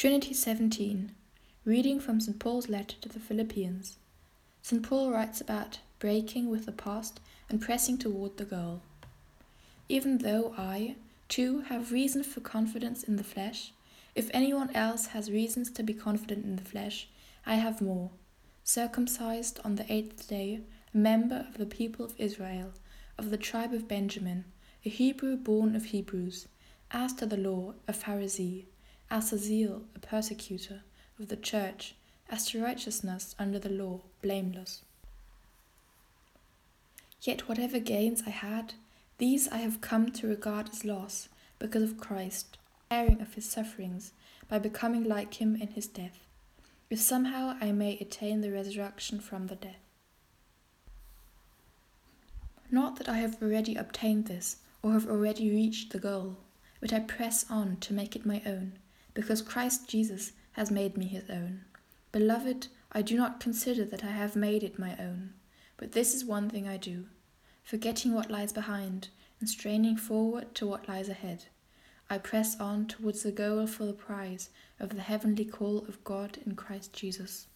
Trinity 17, reading from St. Paul's letter to the Philippians. St. Paul writes about breaking with the past and pressing toward the goal. Even though I, too, have reason for confidence in the flesh, if anyone else has reasons to be confident in the flesh, I have more. Circumcised on the 8th day, a member of the people of Israel, of the tribe of Benjamin, a Hebrew born of Hebrews, as to the law, a Pharisee, as to zeal, a persecutor of the church, as to righteousness under the law, blameless. Yet whatever gains I had, these I have come to regard as loss because of Christ, sharing of his sufferings, by becoming like him in his death, if somehow I may attain the resurrection from the dead. Not that I have already obtained this, or have already reached the goal, but I press on to make it my own, because Christ Jesus has made me his own. Beloved, I do not consider that I have made it my own, but this is one thing I do, forgetting what lies behind and straining forward to what lies ahead. I press on towards the goal for the prize of the heavenly call of God in Christ Jesus.